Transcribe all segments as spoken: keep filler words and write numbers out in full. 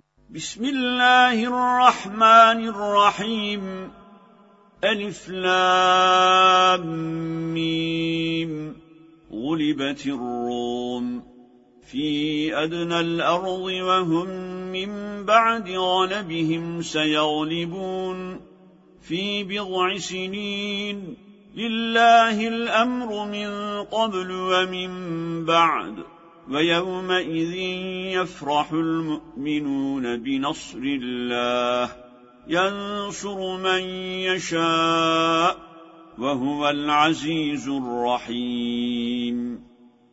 بسم الله الرحمن الرحيم. ألف لام ميم. غلبت الروم في أدنى الأرض وهم من بعد غلبهم سيغلبون في بضع سنين. لله الأمر من قبل ومن بعد، ويومئذ يفرح المؤمنون بنصر الله ينصر من يشاء وهو العزيز الرحيم.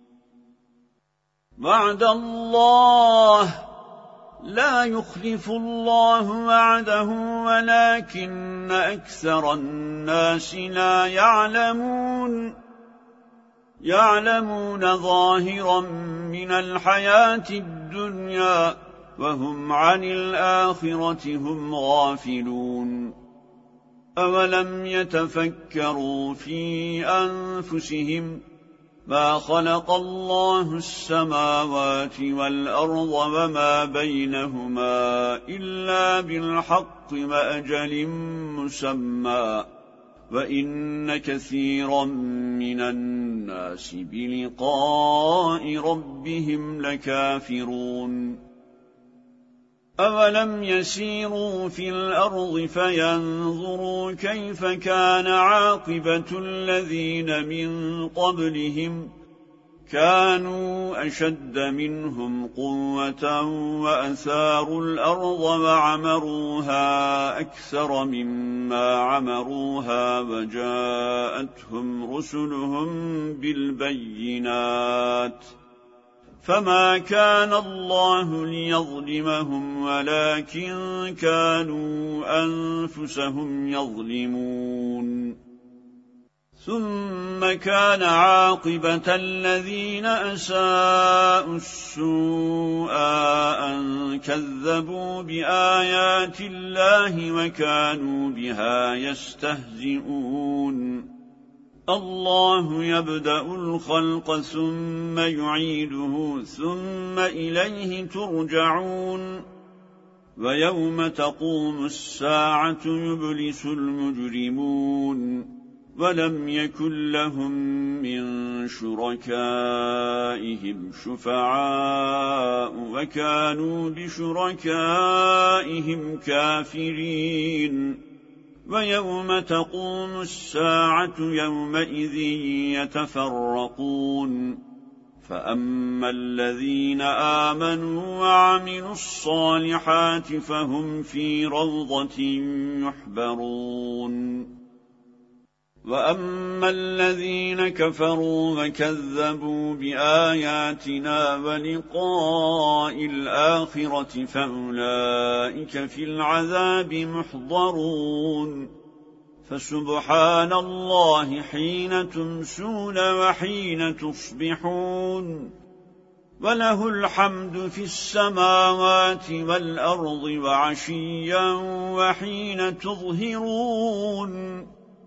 وعد الله لا يخلف الله وعده ولكن أكثر الناس لا يعلمون يعلمون ظاهرا من الحياة الدنيا وهم عن الآخرة هم غافلون. أولم يتفكروا في أنفسهم ما خلق الله السماوات والأرض وما بينهما إلا بالحق وأجل مسمى، وإن كثيرا من الناس بلقاء ربهم لكافرون. أولم يسيروا في الأرض فينظروا كيف كان عاقبة الذين من قبلهم كانوا أشد منهم قوة وأثاروا الأرض وعمروها أكثر مما عمروها وجاءتهم رسلهم بالبينات، فما كان الله ليظلمهم ولكن كانوا أنفسهم يظلمون. ثم كان عاقبة الذين أساءوا السوء أن كذبوا بآيات الله وكانوا بها يستهزئون. الله يبدأ الخلق ثم يعيده ثم إليه ترجعون. ويوم تقوم الساعة يبلس المجرمون ولم يكن لهم من شركائهم شفعاء وكانوا بشركائهم كافرين. ويوم تقوم الساعة يومئذ يتفرقون، فأما الذين آمنوا وعملوا الصالحات فهم في روضة يحبرون، وأما الذين كفروا وكذبوا بآياتنا ولقاء الآخرة فأولئك في العذاب محضرون. فسبحان الله حين تمسون وحين تصبحون، وله الحمد في السماوات والأرض وعشيا وحين تظهرون.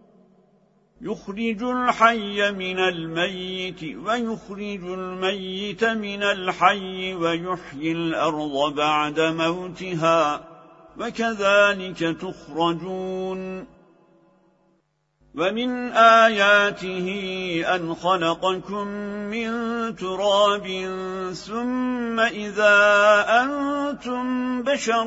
يخرج الحي من الميت ويخرج الميت من الحي ويحيي الأرض بعد موتها وكذلك تخرجون. ومن آياته أن خلقكم من تراب ثم إذا أنتم بشر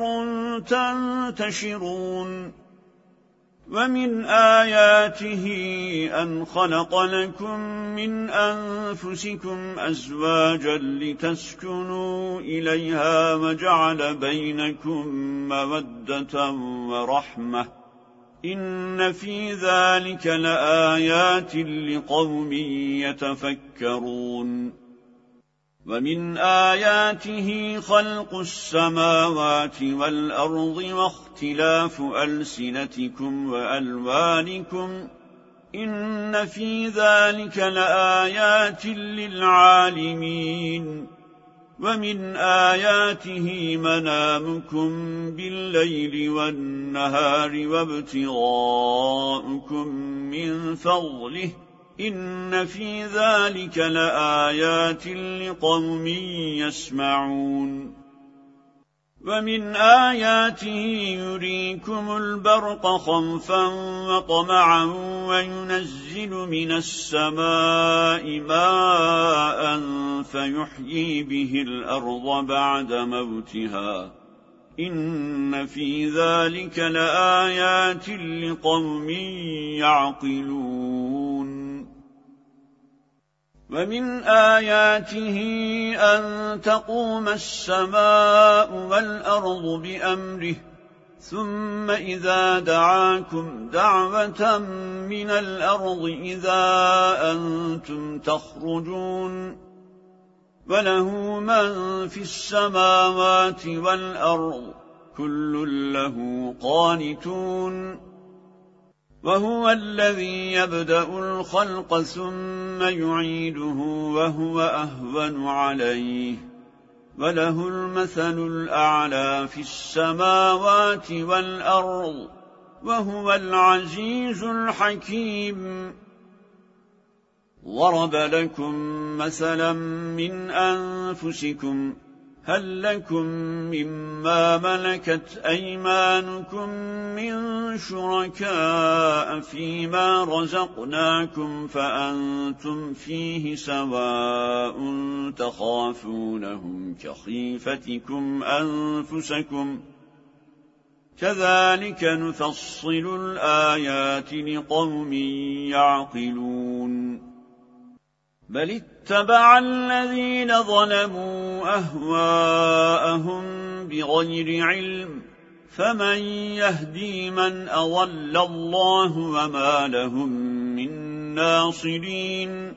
تنتشرون. ومن آياته أن خلق لكم من أنفسكم أزواجا لتسكنوا إليها وجعل بينكم مودة ورحمة، إن في ذلك لآيات لقوم يتفكرون. ومن آياته خلق السماوات والأرض واختلاف ألسنتكم وألوانكم، إن في ذلك لآيات للعالمين. ومن آياته منامكم بالليل والنهار وابتغاؤكم من فضله، إن في ذلك لآيات لقوم يسمعون. ومن آياته يريكم البرق خوفا وطمعا وينزل من السماء ماء فيحيي به الأرض بعد موتها إن في ذلك لآيات لقوم يعقلون ومن آياته أن تقوم السماء والأرض بأمره ثم إذا دعاكم دعوة من الأرض إذا أنتم تخرجون وله من في السماوات والأرض كل له قانتون وهو الذي يبدأ الخلق ثم يعيده وهو أهون عليه وله المثل الأعلى في السماوات والأرض وهو العزيز الحكيم ضرب لكم مثلا من أنفسكم هل لكم مما ملكت أيمانكم من شركاء فيما رزقناكم فأنتم فيه سواء تخافونهم كخيفتكم أنفسكم كذلك نفصل الآيات لقوم يعقلون بل اتبع الذين ظلموا أهواءهم بغير علم فمن يهدي من أضل الله وما لهم من ناصرين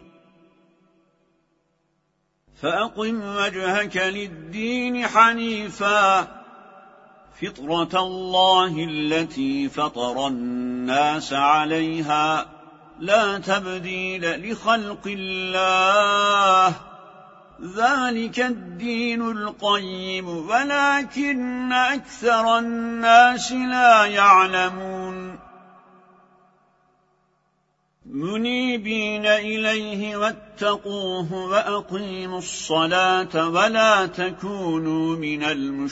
فأقم وجهك للدين حنيفا فطرة الله التي فطر الناس عليها لا تبديل لخلق الله ذلك الدين القيم ولكن أكثر الناس لا يعلمون منيبين إليه واتقوه وأقيموا الصلاة ولا تكونوا من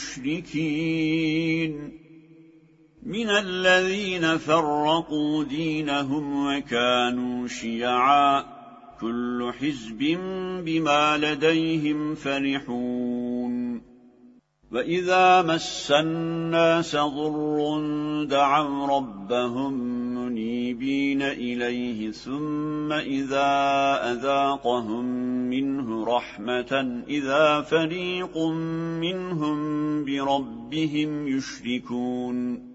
المشركين من الذين فرقوا دينهم وكانوا شيعا كل حزب بما لديهم فرحون وإذا مس الناس ضر دعوا ربهم منيبين إليه ثم إذا أذاقهم منه رحمة إذا فريق منهم بربهم يشركون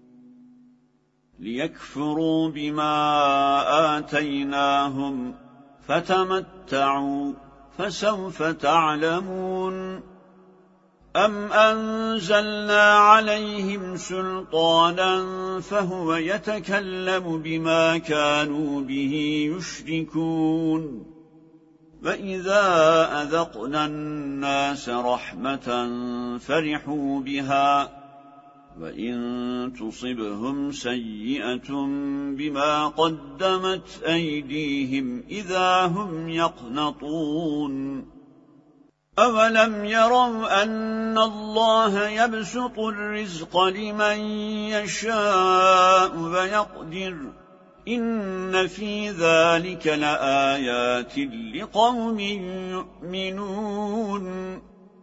ليكفروا بما آتيناهم فتمتعوا فسوف تعلمون أم أنزلنا عليهم سلطانا فهو يتكلم بما كانوا به يشركون وإذا أذقنا الناس رحمة فرحوا بها وإن تصبهم سيئة بما قدمت أيديهم إذا هم يقنطون أولم يروا أن الله يبسط الرزق لمن يشاء ويقدر إن في ذلك لآيات لقوم يؤمنون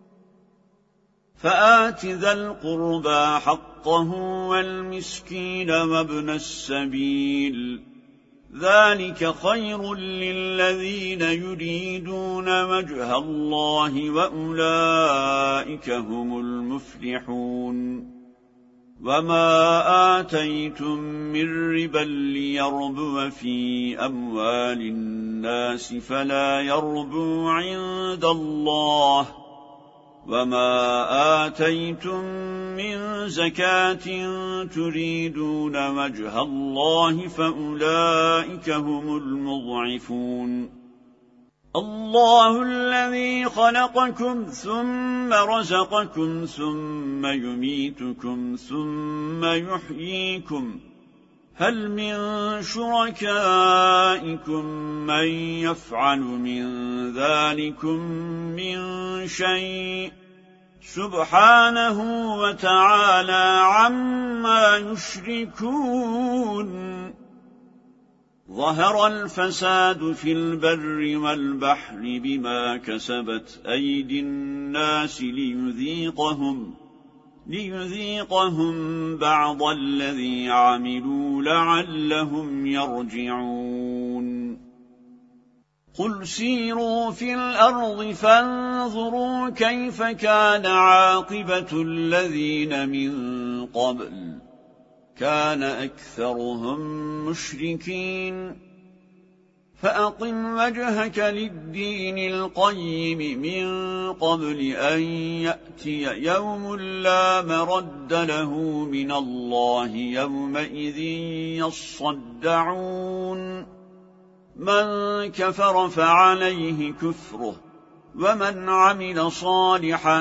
فآت ذا القربى حقه والمسكين وابن السبيل ذلك خير للذين يريدون وجه الله وأولئك هم المفلحون وما آتيتم من ربا ليربو في أموال الناس فلا يربو عند الله وما آتيتم من زكاة تريدون وجه الله فأولئك هم المضعفون الله الذي خلقكم ثم رزقكم ثم يميتكم ثم يحييكم هل من شركائكم من يفعل من ذلكم من شيء سبحانه وتعالى عما يشركون. ظهر الفساد في البر والبحر بما كسبت أيدي الناس ليذيقهم ليذيقهم بعض الذي عملوا لعلهم يرجعون. قل سيروا في الأرض فانظروا كيف كان عاقبة الذين من قبل كان أكثرهم مشركين. فأقم وجهك للدين القيم من قبل أن يأتي يوم لا مرد له من الله يومئذ يصدعون. من كفر فعليه كفره ومن عمل صالحا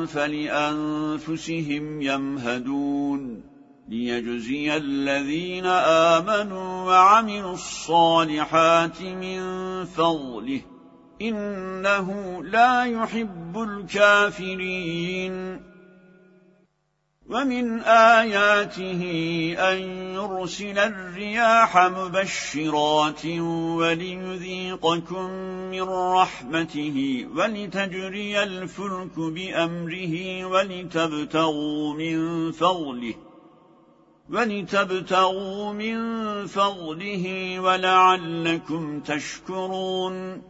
فلأنفسهم يمهدون ليجزي الذين آمنوا وعملوا الصالحات من فضله إنه لا يحب الكافرين. ومن آياته أن يرسل الرياح مبشرات وليذيقكم من رحمته ولتجري الفلك بأمره ولتبتغوا من فضله ولتبتغوا من فضله ولعلكم تشكرون.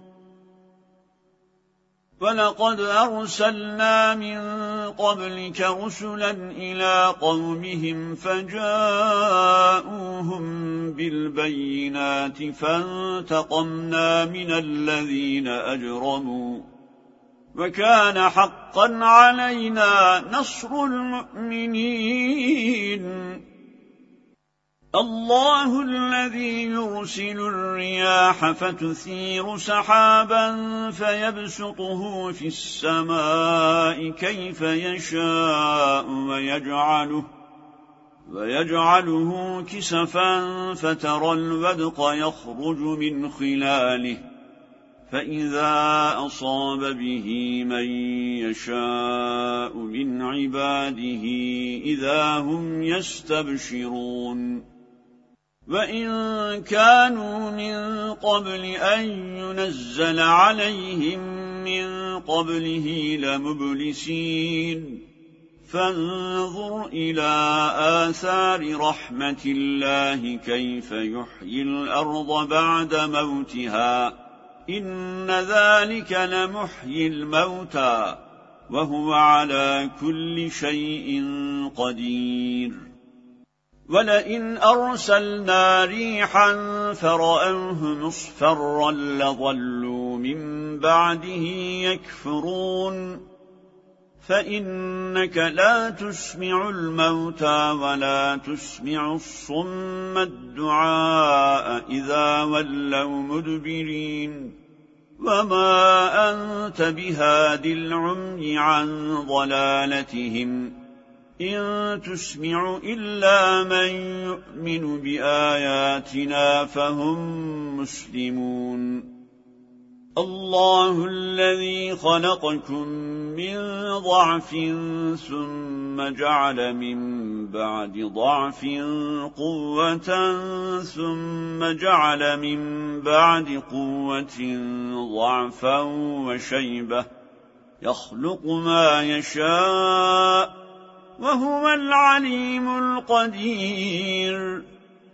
ولقد أرسلنا من قبلك رسلا إلى قومهم فجاءوهم بالبينات فانتقمنا من الذين أجرموا وكان حقا علينا نصر المؤمنين. الله الذي يرسل الرياح فتثير سحابا فيبسطه في السماء كيف يشاء ويجعله, ويجعله كسفا فترى الودق يخرج من خلاله فإذا أصاب به من يشاء من عباده إذا هم يستبشرون. وإن كانوا من قبل أن ينزل عليهم من قبله لمبلسين. فانظر إلى آثار رحمة الله كيف يحيي الأرض بعد موتها إن ذلك لمحيي الموتى وهو على كل شيء قدير. ولئن أرسلنا ريحا فرأوه مصفرا لظلوا من بعده يكفرون. فإنك لا تسمع الموتى ولا تسمع الصم الدعاء إذا ولوا مدبرين. وما أنت بهاد العمي عن ضلالتهم إن تسمع إلا من يؤمن بآياتنا فهم مسلمون. الله الذي خلقكم من ضعف ثم جعل من بعد ضعف قوة ثم جعل من بعد قوة ضعفا وشيبة يخلق ما يشاء وهو العليم القدير.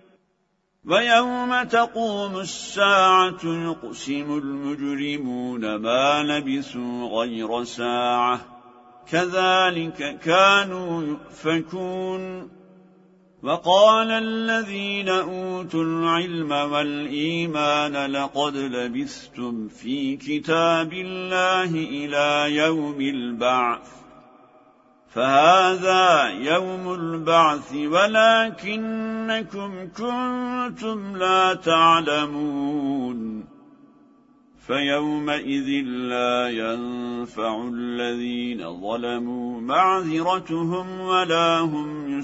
ويوم تقوم الساعة يقسم المجرمون ما لبثوا غير ساعة كذلك كانوا يؤفكون. وقال الذين أوتوا العلم والإيمان لقد لبثتم في كتاب الله إلى يوم البعث فهذا يوم البعث ولكنكم كنتم لا تعلمون. فيومئذ لا ينفع الذين ظلموا معذرتهم ولا هم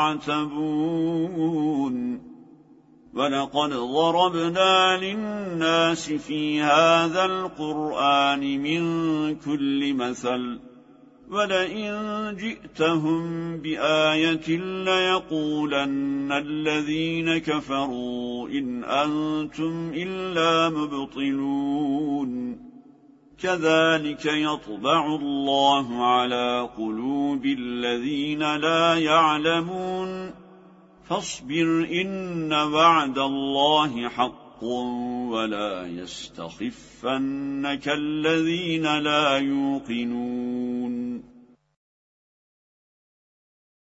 يستعتبون. ولقد ضربنا للناس في هذا القرآن من كل مثل ولئن جئتهم بآية ليقولن الذين كفروا إن أنتم إلا مبطلون كذلك يطبع الله على قلوب الذين لا يعلمون فاصبر إن وعد الله حق ولا يستخفنك الذين لا يوقنون